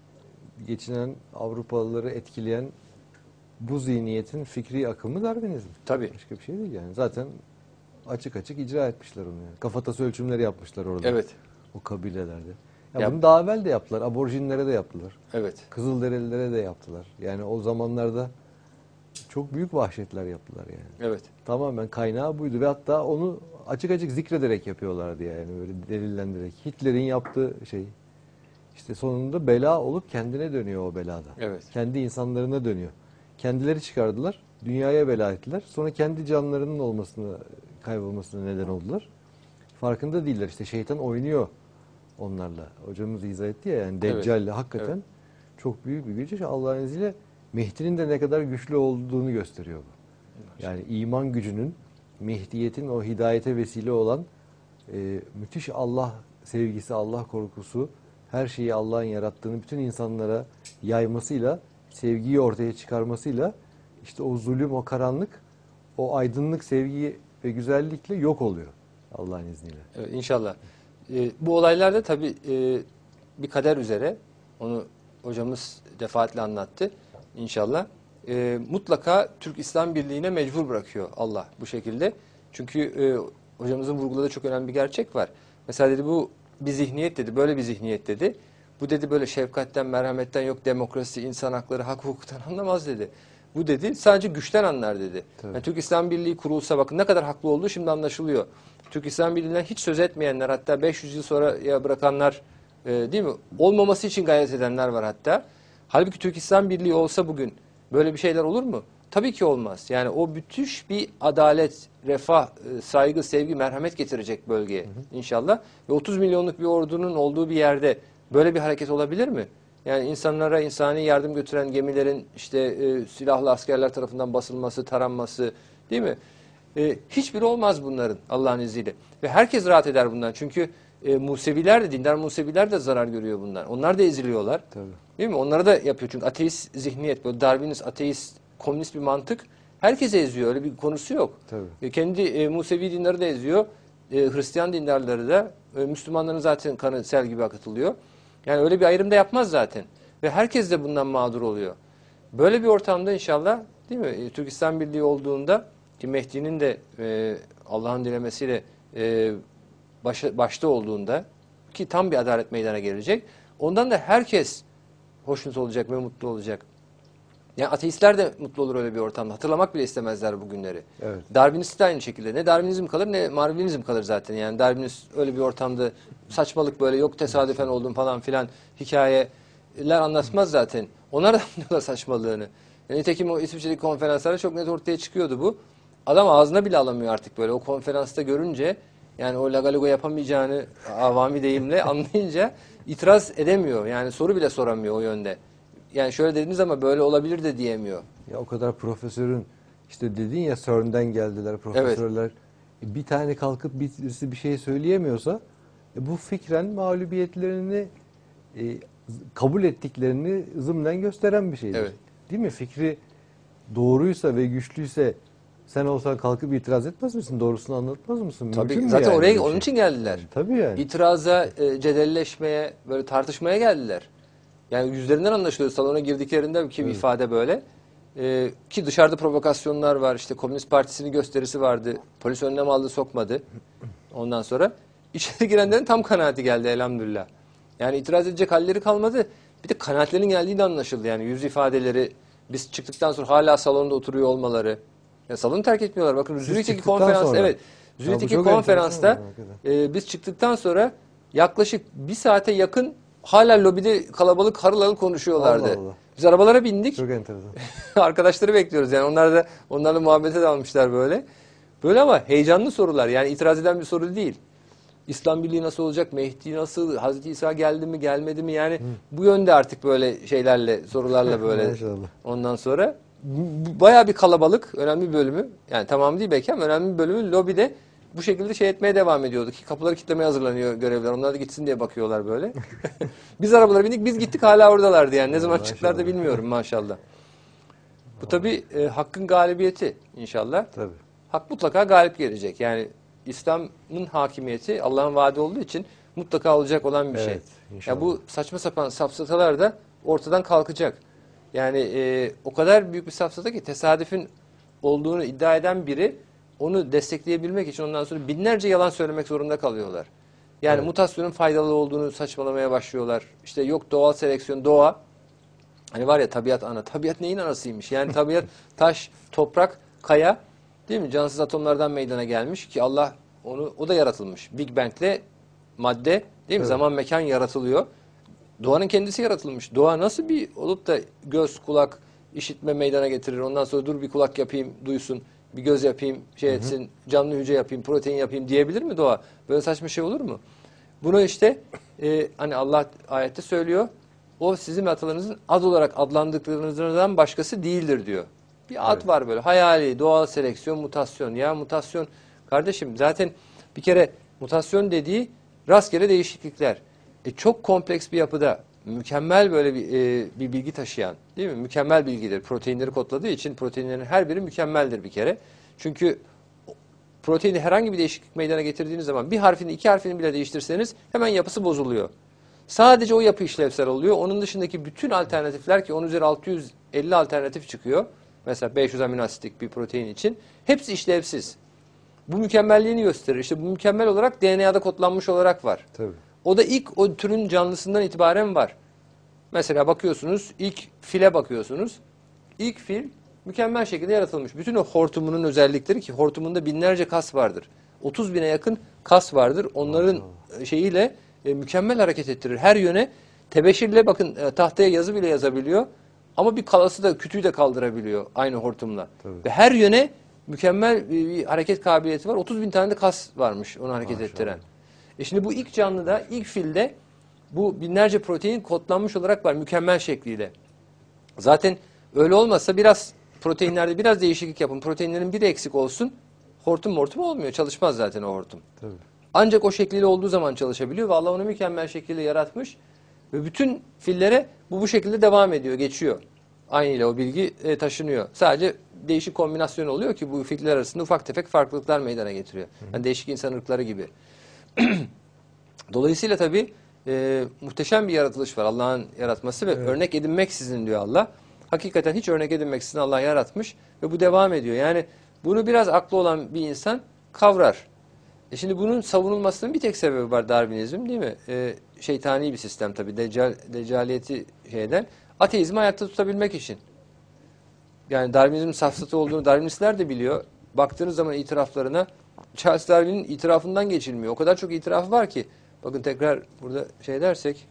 geçinen Avrupalıları etkileyen bu zihniyetin fikri akımı Darwinizm. Tabii. Başka bir şey değil yani. Zaten açık açık icra etmişler onu yani. Kafatası ölçümleri yapmışlar orada. Evet. O kabilelerde. Ya Yap. bunu daha evvel de yaptılar. Aborjinlere de yaptılar. Evet. Kızılderililere de yaptılar. Yani o zamanlarda çok büyük vahşetler yaptılar yani. Evet. Tamamen kaynağı buydu ve hatta onu açık açık zikrederek yapıyorlardı yani böyle delillendirerek. Hitler'in yaptığı şey işte sonunda bela olup kendine dönüyor o belada. Evet. Kendi insanlarına dönüyor. Kendileri çıkardılar, dünyaya bela ettiler. Sonra kendi canlarının olmasını, kaybolmasına neden oldular. Farkında değiller. İşte şeytan oynuyor onlarla. Hocamız izah etti ya yani Deccal'le Evet. hakikaten Evet. çok büyük bir güç. Allah'ın izniyle Mehdi'nin de ne kadar güçlü olduğunu gösteriyor bu. Yani iman gücünün, Mehdiyetin o hidayete vesile olan e, müthiş Allah sevgisi, Allah korkusu, her şeyi Allah'ın yarattığını bütün insanlara yaymasıyla, sevgiyi ortaya çıkarmasıyla işte o zulüm, o karanlık, o aydınlık sevgi ve güzellikle yok oluyor Allah'ın izniyle. Evet, İnşallah. Ee, bu olaylar da tabii e, bir kader üzere. Onu hocamız defaatle anlattı. İnşallah. E, mutlaka Türk İslam Birliği'ne mecbur bırakıyor Allah bu şekilde. Çünkü e, hocamızın vurguladığı çok önemli bir gerçek var. Mesela dedi bu bir zihniyet dedi, böyle bir zihniyet dedi. Bu dedi böyle şefkatten, merhametten yok demokrasi, insan hakları, hak hukuktan anlamaz dedi. Bu dedi sadece güçten anlar dedi. Yani Türk İslam Birliği kurulsa bakın ne kadar haklı olduğu şimdi anlaşılıyor. Türk İslam Birliği'nden hiç söz etmeyenler hatta beş yüz yıl sonra ya bırakanlar e, değil mi? Olmaması için gayret edenler var hatta. Halbuki Türk İslam Birliği olsa bugün böyle bir şeyler olur mu? Tabii ki olmaz. Yani o müthiş bir adalet, refah, e, saygı, sevgi, merhamet getirecek bölgeye inşallah. Ve otuz milyonluk bir ordunun olduğu bir yerde böyle bir hareket olabilir mi? Yani insanlara insani yardım götüren gemilerin işte e, silahlı askerler tarafından basılması, taranması değil mi? E, hiçbiri olmaz bunların Allah'ın izniyle. Ve herkes rahat eder bundan. Çünkü e, Museviler de, dindar Museviler de zarar görüyor bundan. Onlar da eziliyorlar. Tabii. Değil mi? Onlara da yapıyor. Çünkü ateist zihniyet, böyle Darwinist, ateist, komünist bir mantık herkese eziyor. Öyle bir konusu yok. Tabii. E, kendi e, Musevi dinleri de eziyor. E, Hristiyan dindarları da, e, Müslümanların zaten kanı sel gibi akıtılıyor. Yani öyle bir ayrım da yapmaz zaten. Ve herkes de bundan mağdur oluyor. Böyle bir ortamda inşallah değil mi? E, Türk İslam Birliği olduğunda ki Mehdi'nin de e, Allah'ın dilemesiyle e, başa, başta olduğunda ki tam bir adalet meydana gelecek. Ondan da herkes hoşnut olacak ve mutlu olacak. Yani ateistler de mutlu olur öyle bir ortamda. Hatırlamak bile istemezler bu günleri. Evet. Darwinist de aynı şekilde. Ne Darwinizm kalır ne Marvinizm kalır zaten. Yani Darwinist öyle bir ortamda saçmalık böyle yok tesadüfen oldum falan filan hikayeler anlatmaz zaten. Onlar da anlıyorlar saçmalığını. Yani nitekim o İsviçre'deki konferanslarda çok net ortaya çıkıyordu bu. Adam ağzına bile alamıyor artık böyle. O konferansta görünce yani o lagalugo yapamayacağını avami deyimle anlayınca itiraz edemiyor. Yani soru bile soramıyor o yönde. Yani şöyle dediniz ama böyle olabilir de diyemiyor. Ya o kadar profesörün işte dedin ya CERN'den geldiler profesörler. E, Bir tane kalkıp birisi bir şey söyleyemiyorsa e, bu fikren mağlubiyetlerini e, kabul ettiklerini zımnen gösteren bir şeydir. Evet. Değil mi? Fikri doğruysa ve güçlüyse sen olsan kalkıp itiraz etmez misin? Doğrusunu anlatmaz mısın? Tabii Mümkün mü zaten yani oraya böyle bir onun şey? için geldiler. Tabii yani. İtiraza, e, cedelleşmeye, böyle tartışmaya geldiler. Yani yüzlerinden anlaşılıyor salona girdiklerinde ki bir Evet. ifade böyle. E, ki dışarıda provokasyonlar var. İşte Komünist Partisi'nin gösterisi vardı. Polis önlem aldı, sokmadı. Ondan sonra içeri girenlerin tam kanaati geldi elhamdülillah. Yani itiraz edecek halleri kalmadı. Bir de kanaatlerin geldiği de anlaşıldı. Yani yüz ifadeleri biz çıktıktan sonra hala salonda oturuyor olmaları. Ya salonu terk etmiyorlar. Bakın Zürih'teki çıktıktan konferans sonra. evet. bu Zürih'teki çok konferansta enteresan hakikaten. e, biz çıktıktan sonra yaklaşık bir saate yakın hala lobide kalabalık harıl harıl konuşuyorlardı. Allah Allah. Biz arabalara bindik. Çok enteresan. Arkadaşları bekliyoruz yani. Onlar da onlarla muhabbete dalmışlar böyle. Böyle ama heyecanlı sorular. Yani itiraz eden bir soru değil. İslam Birliği nasıl olacak? Mehdi nasıl? Hazreti İsa geldi mi, gelmedi mi? Yani Hı. bu yönde artık böyle şeylerle, sorularla böyle. Maşallah. Ondan sonra bayağı bir kalabalık, önemli bir bölümü. Yani tamamı değil belki ama önemli bir bölümü lobide bu şekilde şey etmeye devam ediyordu ki kapıları kilitlemeye hazırlanıyor görevliler. Onlar da gitsin diye bakıyorlar böyle. Biz arabalara bindik, biz gittik hala oradalardı yani. Ne zaman Maşallah. çıktılar da bilmiyorum maşallah. Bu tabii e, hakkın galibiyeti inşallah. Tabii. Hak mutlaka galip gelecek. Yani İslam'ın hakimiyeti Allah'ın vaadi olduğu için mutlaka olacak olan bir Evet, şey. inşallah. Ya bu saçma sapan safsatalar da ortadan kalkacak. Yani e, o kadar büyük bir safsata ki tesadüfün olduğunu iddia eden biri onu destekleyebilmek için ondan sonra binlerce yalan söylemek zorunda kalıyorlar. Yani Evet. mutasyonun faydalı olduğunu saçmalamaya başlıyorlar. İşte yok doğal seleksiyon, doğa. Hani var ya tabiat ana. Tabiat neyin anasıymış? Yani tabiat taş, toprak, kaya değil mi? Cansız atomlardan meydana gelmiş ki Allah onu o da yaratılmış. Big Bang'le madde değil mi? Evet. Zaman mekan yaratılıyor. Doğanın kendisi yaratılmış. Doğa nasıl bir olup da göz, kulak, işitme meydana getirir. Ondan sonra dur bir kulak yapayım, duysun. Bir göz yapayım, şey etsin, hı hı. canlı hücre yapayım, protein yapayım diyebilir mi doğa? Böyle saçma şey olur mu? Bunu işte e, hani Allah ayette söylüyor. O sizin ve atalarınızın ad olarak adlandırdıklarınızdan başkası değildir diyor. Bir ad evet. var böyle. Hayali, doğal seleksiyon, mutasyon. Ya mutasyon kardeşim zaten bir kere mutasyon dediği rastgele değişiklikler. E, çok kompleks bir yapıda mükemmel böyle bir, e, bir bilgi taşıyan değil mi? Mükemmel bilgidir. Proteinleri kodladığı için proteinlerin her biri mükemmeldir bir kere. Çünkü proteini herhangi bir değişiklik meydana getirdiğiniz zaman bir harfini iki harfini bile değiştirseniz hemen yapısı bozuluyor. Sadece o yapı işlevsel oluyor. Onun dışındaki bütün alternatifler ki on üzeri altı yüz elli alternatif çıkıyor. Mesela beş yüz amino asitlik bir protein için. Hepsi işlevsiz. Bu mükemmelliğini gösterir. İşte bu mükemmel olarak D N A'da kodlanmış olarak var. Tabii. O da ilk o türün canlısından itibaren var. Mesela bakıyorsunuz ilk file bakıyorsunuz. İlk fil mükemmel şekilde yaratılmış. Bütün o hortumunun özellikleri ki hortumunda binlerce kas vardır. otuz bine yakın kas vardır. Onların Maşallah. şeyiyle e, mükemmel hareket ettirir. Her yöne tebeşirle bakın e, tahtaya yazı bile yazabiliyor. Ama bir kalası da kütüğü de kaldırabiliyor aynı hortumla. Tabii. Ve her yöne mükemmel bir, bir hareket kabiliyeti var. otuz bin tane de kas varmış onu hareket Maşallah. ettiren. E şimdi bu ilk canlıda, ilk filde bu binlerce protein kodlanmış olarak var mükemmel şekliyle. Zaten öyle olmazsa biraz proteinlerde biraz değişiklik yapın. Proteinlerin biri eksik olsun. Hortum hortum olmuyor. Çalışmaz zaten o hortum. Tabii. Ancak o şekliyle olduğu zaman çalışabiliyor. Ve Allah onu mükemmel şekilde yaratmış. Ve bütün fillere bu bu şekilde devam ediyor, geçiyor. Aynı ile o bilgi e, taşınıyor. Sadece değişik kombinasyon oluyor ki bu filler arasında ufak tefek farklılıklar meydana getiriyor. Yani değişik insan ırkları gibi. Dolayısıyla tabii e, muhteşem bir yaratılış var. Allah'ın yaratması ve evet. örnek edinmeksizin diyor Allah. Hakikaten hiç örnek edinmeksizin Allah yaratmış ve bu devam ediyor. Yani bunu biraz aklı olan bir insan kavrar. E şimdi bunun savunulmasının bir tek sebebi var Darwinizm değil mi? E, şeytani bir sistem tabii. Deccal, deccaliyeti şeyden. Ateizmi ayakta tutabilmek için. Yani Darwinizm safsatı olduğunu Darwinistler de biliyor. Baktığınız zaman itiraflarına Charles Darwin'in itirafından geçilmiyor. O kadar çok itirafı var ki. Bakın tekrar burada şey dersek.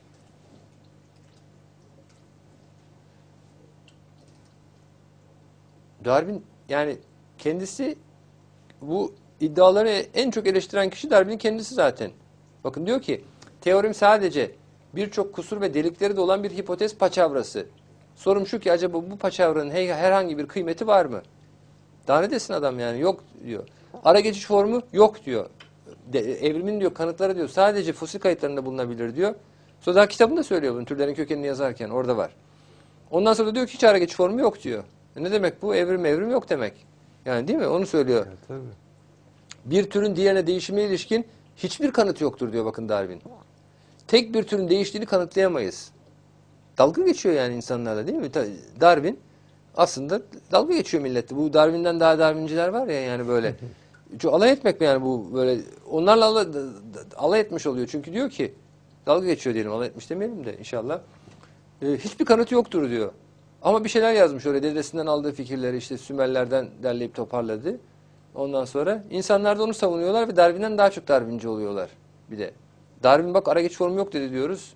Darwin yani kendisi bu iddiaları en çok eleştiren kişi Darwin'in kendisi zaten. Bakın diyor ki teorim sadece birçok kusur ve delikleri de olan bir hipotez paçavrası. Sorum şu ki acaba bu paçavranın herhangi bir kıymeti var mı? Daha ne desin adam yani yok diyor. Ara geçiş formu yok diyor. De, evrimin diyor kanıtları diyor sadece fosil kayıtlarında bulunabilir diyor. Sonra daha kitabında söylüyor bunu türlerin kökenini yazarken orada var. Ondan sonra da diyor ki hiç ara geçiş formu yok diyor. E ne demek bu? Evrim evrim yok demek. Yani değil mi? Onu söylüyor. Evet, tabii. Bir türün diğerine değişimine ilişkin hiçbir kanıt yoktur diyor bakın Darwin. Tek bir türün değiştiğini kanıtlayamayız. Dalga geçiyor yani insanlarla değil mi? Darwin aslında dalga geçiyor millette. Bu Darwin'den daha Darwinciler var ya yani böyle. Çok alay etmek mi yani bu böyle onlarla alay, alay etmiş oluyor. Çünkü diyor ki dalga geçiyor diyelim alay etmiş demeyelim de inşallah. Ee, hiçbir kanıtı yoktur diyor. Ama bir şeyler yazmış öyle dedesinden aldığı fikirleri işte Sümerlerden derleyip toparladı. Ondan sonra insanlar da onu savunuyorlar ve Darwin'den daha çok Darwinci oluyorlar bir de. Darwin bak ara geç formu yok dedi diyoruz.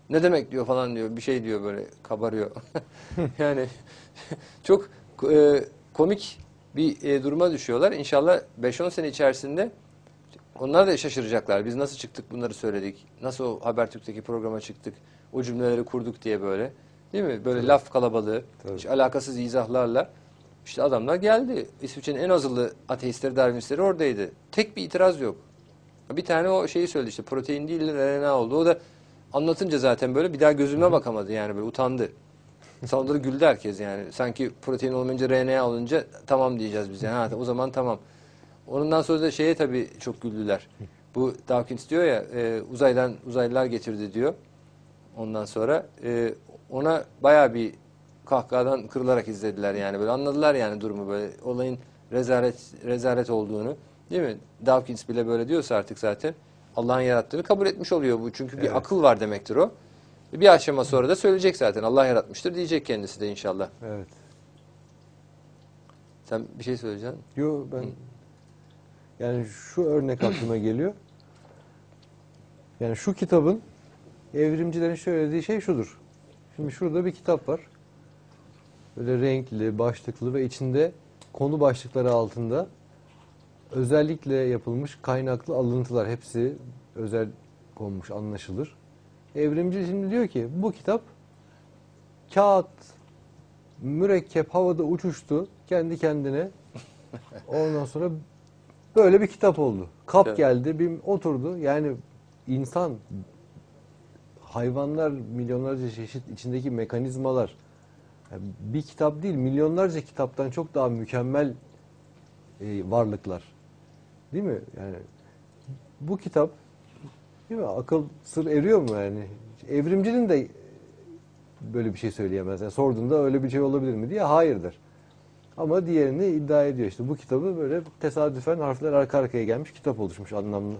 Ne demek diyor falan diyor. Bir şey diyor böyle kabarıyor. Yani çok e, komik bir e, duruma düşüyorlar. İnşallah beş on sene içerisinde onlar da şaşıracaklar. Biz nasıl çıktık bunları söyledik. Nasıl o Habertürk'teki programa çıktık. O cümleleri kurduk diye böyle. Değil mi? Böyle Tabii. laf kalabalığı, Tabii. hiç alakasız izahlarla. İşte adamlar geldi. İsviçre'nin en azılı ateistleri, Darwinistleri oradaydı. Tek bir itiraz yok. Bir tane o şeyi söyledi işte protein değil R N A oldu. O da anlatınca zaten böyle bir daha gözüme bakamadı yani böyle utandı. Sonra güldü herkes yani. Sanki protein olmayınca R N A olunca tamam diyeceğiz biz yani. Ha, o zaman tamam. Ondan sonra da şeye tabii çok güldüler. Bu Dawkins diyor ya e, uzaydan uzaylılar getirdi diyor. Ondan sonra e, ona bayağı bir kahkahadan kırılarak izlediler yani böyle anladılar yani durumu böyle olayın rezalet rezalet olduğunu değil mi? Dawkins bile böyle diyorsa artık zaten Allah'ın yarattığını kabul etmiş oluyor bu. Çünkü bir Evet. akıl var demektir o. Bir aşama sonra da söyleyecek zaten Allah yaratmıştır diyecek kendisi de inşallah. Evet. Sen bir şey söyleyeceksin. Yo ben yani şu örnek aklıma geliyor. Yani şu kitabın evrimcilerin söylediği şey şudur. Şimdi şurada bir kitap var. Böyle renkli, başlıklı ve içinde konu başlıkları altında özellikle yapılmış kaynaklı alıntılar. Hepsi özel konmuş, anlaşılır. Evrimci şimdi diyor ki bu kitap kağıt, mürekkep havada uçuştu kendi kendine. Ondan sonra böyle bir kitap oldu. Kap Evet. geldi, bir oturdu. Yani insan, hayvanlar, milyonlarca çeşit içindeki mekanizmalar yani bir kitap değil, milyonlarca kitaptan çok daha mükemmel e, varlıklar. Değil mi? Yani bu kitap değil mi? Akıl sır eriyor mu yani? Evrimcinin de böyle bir şey söyleyemez. Yani sorduğunda öyle bir şey olabilir mi diye hayır der. Ama diğerini iddia ediyor işte. Bu kitabı böyle tesadüfen harfler arka arkaya gelmiş kitap oluşmuş anlamlı.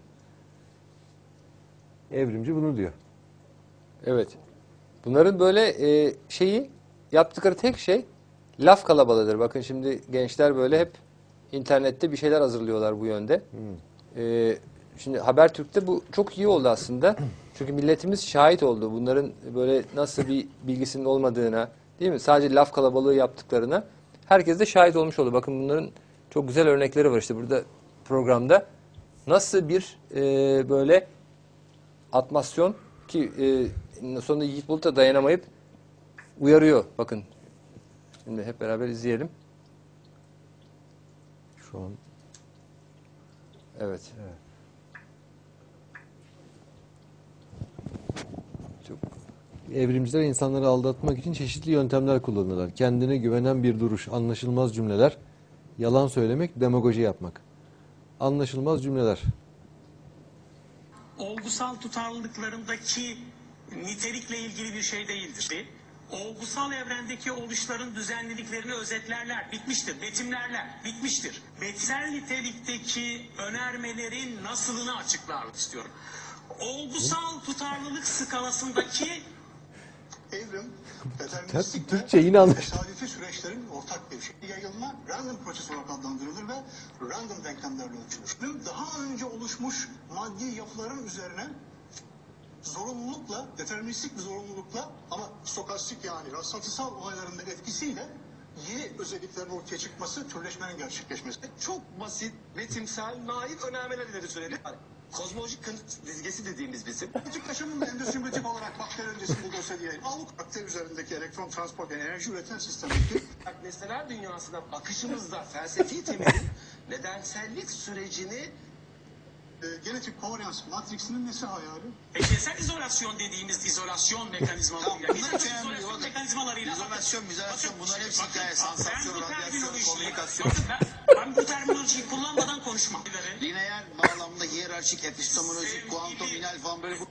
Evrimci bunu diyor. Evet. Bunların böyle e, şeyi yaptıkları tek şey laf kalabalığıdır. Bakın şimdi gençler böyle hep internette bir şeyler hazırlıyorlar bu yönde. Hmm. E, şimdi Habertürk'te bu çok iyi oldu aslında. Çünkü milletimiz şahit oldu. Bunların böyle nasıl bir bilgisinin olmadığına, değil mi? Sadece laf kalabalığı yaptıklarına herkes de şahit olmuş oldu. Bakın bunların çok güzel örnekleri var işte burada programda. Nasıl bir e, böyle atmasyon ki e, sonunda Yiğit Bulut da dayanamayıp uyarıyor. Bakın. Şimdi hep beraber izleyelim. Şu an Evet. evet. Çok Evrimciler insanları aldatmak için çeşitli yöntemler kullanırlar. Kendine güvenen bir duruş, anlaşılmaz cümleler, yalan söylemek, demagoji yapmak. Anlaşılmaz cümleler. Olgusal tutarlılıklarındaki nitelikle ilgili bir şey değildir. Olgusal evrendeki oluşların düzenliliklerini özetlerler, bitmiştir. Betimlerler, bitmiştir. Betsel nitelikteki önermelerin nasılını açıklarlık istiyorum. Olgusal tutarlılık skalasındaki Evrim, deterministik ve Türkçe yine anlaş. tesadüfi süreçlerin ortak bir şey. Yayılma random proses olarak adlandırılır ve random denklemlerle ölçülür. Daha önce oluşmuş maddi yapıların üzerine zorunlulukla, deterministik bir zorunlulukla ama stokastik yani rastlantısal olayların da etkisiyle yeni özelliklerin ortaya çıkması, türleşmenin gerçekleşmesi. Çok basit, betimsel, naif önermeler ileri süreli. Kozmolojik kanıt dizgesi dediğimiz bizim. Biyolojik yaşamın endosümbiyotik olarak bakteri öncesinde dosya diyelim. Avuk bakteri üzerindeki elektron transport yani enerji üreten sistemdeki Nesneler dünyasına bakışımızda felsefi temelin nedensellik sürecini e, genetik kovaryans matriksinin nesi hayali? eşcinsel izolasyon dediğimiz izolasyon mekanizmalarıyla, Ya bunlar bizim önemli izolasyon oğlum. mekanizmalarıyla İzolasyon, müzolasyon, Bakın, bunların hepsi bakın, hikaye, ben sansasyon, bu radyasyon, terminolojiyi- komünikasyon. bakın ben, ben bu terminolojiyi kullanmadan konuşmam. Lineer bağlamda hiyerarşik, epistemolojik, kuantum, minel falan böyle bu...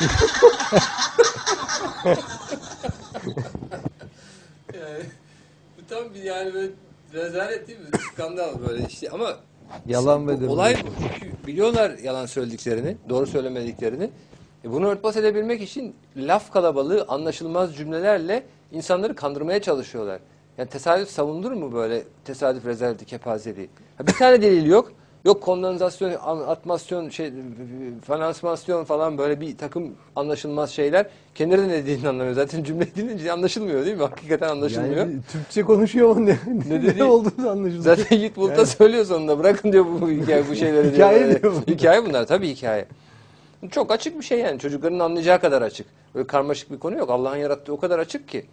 yani, bu tam bir yani böyle rezalet değil mi? Skandal böyle işte ama Yalan ve bu, demagoji. olay bu. Çünkü biliyorlar yalan söylediklerini, doğru söylemediklerini. E bunu örtbas edebilmek için laf kalabalığı, anlaşılmaz cümlelerle insanları kandırmaya çalışıyorlar. Yani tesadüf savunulur mu böyle tesadüf rezaleti kepazeliği? Ha, bir tane delil yok. Yok kondensasyon, atmasyon, şey, finansmasyon falan böyle bir takım anlaşılmaz şeyler. Kendileri de ne dediğini anlamıyor. Zaten cümle dinince anlaşılmıyor değil mi? Hakikaten anlaşılmıyor. Yani Türkçe konuşuyor ama ne, ne, dedi- ne olduğunu anlaşılmıyor. Zaten Yiğit Bulut'a Yani- söylüyor sonunda. Bırakın diyor bu hikaye, bu şeyleri. diyor. Hikaye Yani diyor bunlar. Hikaye bunlar tabii hikaye. Çok açık bir şey yani. Çocukların anlayacağı kadar açık. Böyle karmaşık bir konu yok. Allah'ın yarattığı o kadar açık ki.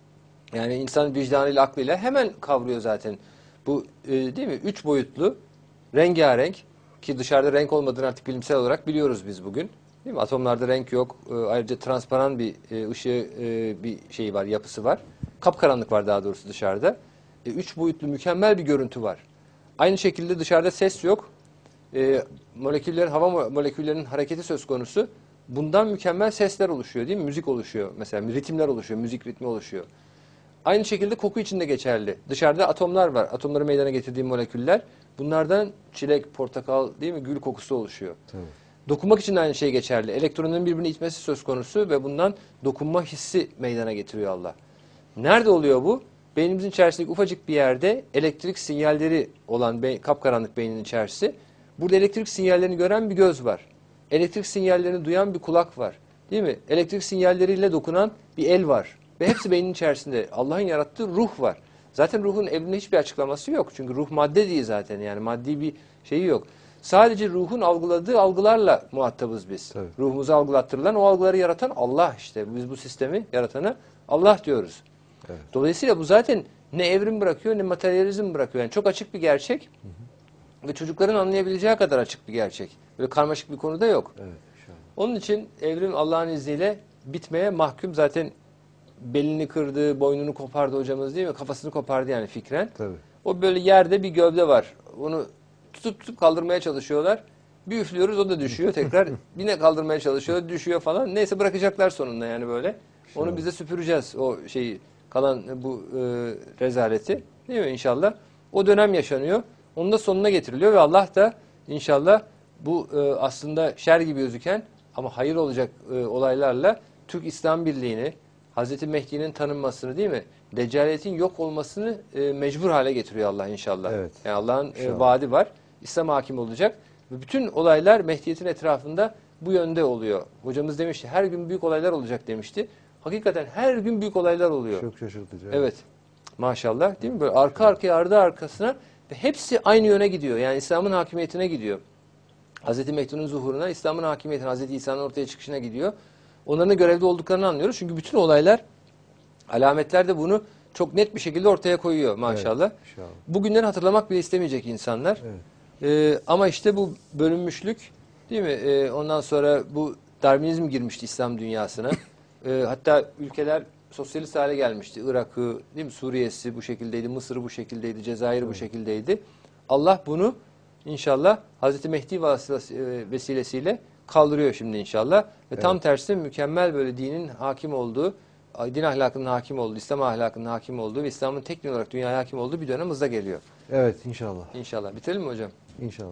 Yani insan vicdanıyla, aklıyla hemen kavruyor zaten. Bu e, değil mi? Üç boyutlu, rengarenk ki dışarıda renk olmadığını artık bilimsel olarak biliyoruz biz bugün. Değil mi? Atomlarda renk yok. E, ayrıca transparan bir e, ışığı e, bir şey var, yapısı var. Kapkaranlık var daha doğrusu dışarıda. E, üç boyutlu mükemmel bir görüntü var. Aynı şekilde dışarıda ses yok. E, moleküllerin, hava mo- moleküllerinin hareketi söz konusu. Bundan mükemmel sesler oluşuyor değil mi? Müzik oluşuyor. Mesela ritimler oluşuyor, müzik ritmi oluşuyor. Aynı şekilde koku için de geçerli. Dışarıda atomlar var. Atomları meydana getirdiği moleküller. Bunlardan çilek, portakal değil mi? Gül kokusu oluşuyor. Tabii. Dokunmak için de aynı şey geçerli. Elektronların birbirini itmesi söz konusu ve bundan dokunma hissi meydana getiriyor Allah. Nerede oluyor bu? Beynimizin içerisindeki ufacık bir yerde elektrik sinyalleri olan beyin, kapkaranlık beynin içerisi. Burada elektrik sinyallerini gören bir göz var. Elektrik sinyallerini duyan bir kulak var. Değil mi? Elektrik sinyalleriyle dokunan bir el var. Ve hepsi beynin içerisinde. Allah'ın yarattığı ruh var. Zaten ruhun evreninde hiçbir açıklaması yok. Çünkü ruh madde değil zaten. Yani maddi bir şeyi yok. Sadece ruhun algıladığı algılarla muhatabız biz. Tabii. Ruhumuzu algılattırılan, o algıları yaratan Allah işte. Biz bu sistemi yaratana Allah diyoruz. Evet. Dolayısıyla bu zaten ne evrim bırakıyor ne materyalizm bırakıyor. Yani çok açık bir gerçek. Hı hı. Ve çocukların anlayabileceği kadar açık bir gerçek. Böyle karmaşık bir konuda yok. Evet, inşallah. Onun için evrim Allah'ın izniyle bitmeye mahkum. Zaten belini kırdı, boynunu kopardı hocamız değil mi? Kafasını kopardı yani fikren. Tabii. O böyle yerde bir gövde var. Onu tutup tutup kaldırmaya çalışıyorlar. Bir üflüyoruz o da düşüyor tekrar. Yine kaldırmaya çalışıyor, düşüyor falan. Neyse bırakacaklar sonunda yani böyle. Onu biz de süpüreceğiz o şeyi, kalan bu e, rezaleti. Değil mi inşallah? O dönem yaşanıyor. Onun da sonuna getiriliyor ve Allah da inşallah bu e, aslında şer gibi gözüken ama hayır olacak e, olaylarla Türk İslam Birliği'ni, Hazreti Mehdi'nin tanınmasını değil mi? Deccaliyetin yok olmasını e, mecbur hale getiriyor Allah inşallah. Evet. Yani Allah'ın e, İnşallah. vaadi var. İslam hakim olacak. Ve bütün olaylar Mehdiyet'in etrafında bu yönde oluyor. Hocamız demişti her gün büyük olaylar olacak demişti. Hakikaten her gün büyük olaylar oluyor. Çok şaşırtıcı. Evet. Maşallah değil mi? Böyle arka arkaya ardı arkasına ve hepsi aynı yöne gidiyor. Yani İslam'ın hakimiyetine gidiyor. Hazreti Mehdi'nin zuhuruna, İslam'ın hakimiyetine, Hazreti İsa'nın ortaya çıkışına gidiyor. Onların da görevde olduklarını anlıyoruz. Çünkü bütün olaylar, alametler de bunu çok net bir şekilde ortaya koyuyor maşallah. Evet, inşallah. Bugünleri hatırlamak bile istemeyecek insanlar. Evet. Ee, ama işte bu bölünmüşlük değil mi? Ee, ondan sonra bu Darwinizm girmişti İslam dünyasına. Ee, hatta ülkeler sosyalist hale gelmişti. Irak'ı, değil mi? Suriye'si bu şekildeydi, Mısır'ı bu şekildeydi, Cezayir bu şekildeydi. Allah bunu inşallah Hazreti Mehdi vasıtası- vesilesiyle kaldırıyor şimdi inşallah. Ve Evet. tam tersi mükemmel böyle dinin hakim olduğu, din ahlakının hakim olduğu, İslam ahlakının hakim olduğu ve İslam'ın tek din olarak dünyaya hakim olduğu bir dönem hızla geliyor. Evet, inşallah. İnşallah. Bitirelim mi hocam? İnşallah.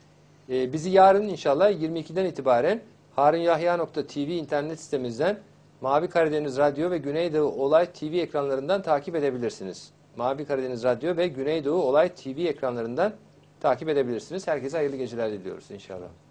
Ee, bizi yarın inşallah yirmi ikiden itibaren harunyahya nokta tv internet sitemizden Mavi Karadeniz Radyo ve Güneydoğu Olay T V ekranlarından takip edebilirsiniz. Mavi Karadeniz Radyo ve Güneydoğu Olay T V ekranlarından takip edebilirsiniz. Herkese hayırlı geceler diliyoruz inşallah.